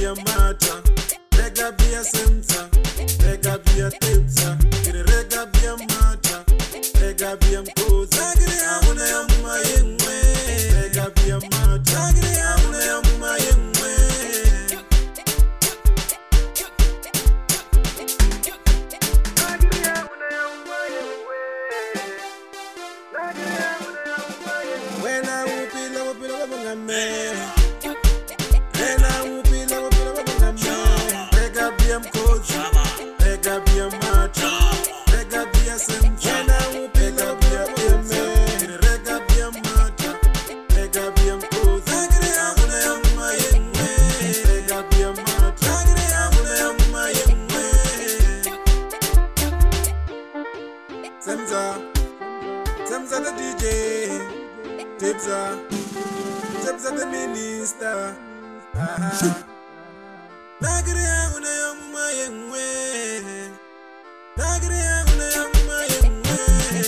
a mata, rega be a semta, rega be a tipsa, rega be a mata, rega be a cosa, I wanna am my way, rega be a mata, I wanna am my way. When I will be love, man. When I will be love, man. Rega be a coach, rega be a match, rega be a sim. When I will be love, man. Rega be a match, rega be a coach. I wanna am my way. Rega be a match, I wanna am my way. Semza the DJ. Tipsa the minister. Nagre una yamma yengwe. Nagre una yamma yengwe.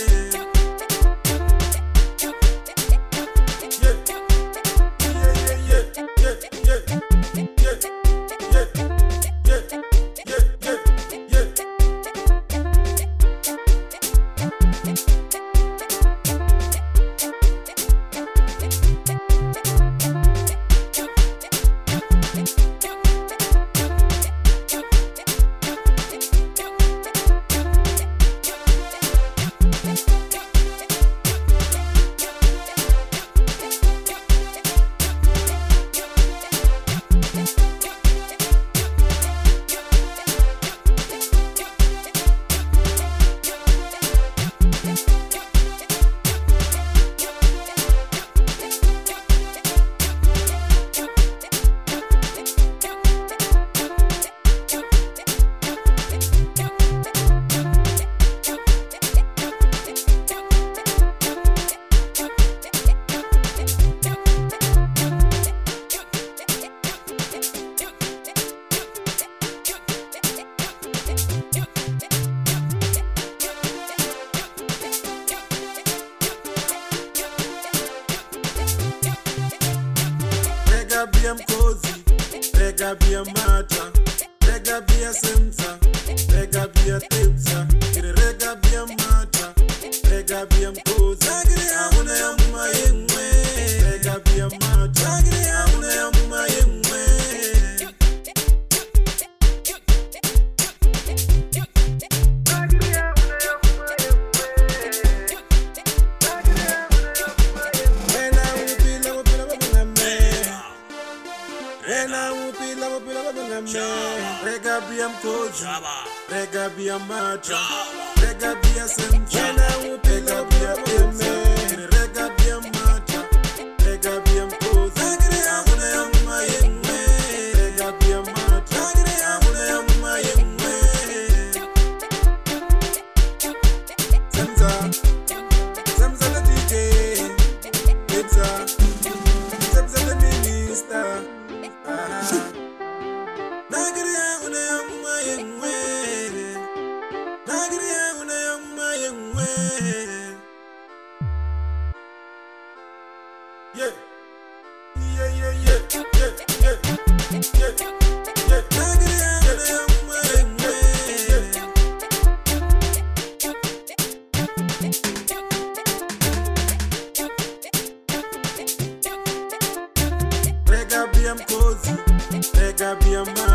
Rega be a cozy, rega be a mata, rega be a semta, rega be a tipsa, rega be a mata, rega be a cozy. I wanna am my way, rega be a mata, I wanna am my way. Rega be a coach, rega be a match, rega be a sim. Rega be a man, rega be a match, rega be a coach. I wanna am my way, rega be a match, I wanna am my way. Semza the DJ, Semza the minister. Nagre una yamma yengwe. Nagre una yamma yengwe. Yeah. Nagre una yamma yengwe. Rega be a cozy, rega be a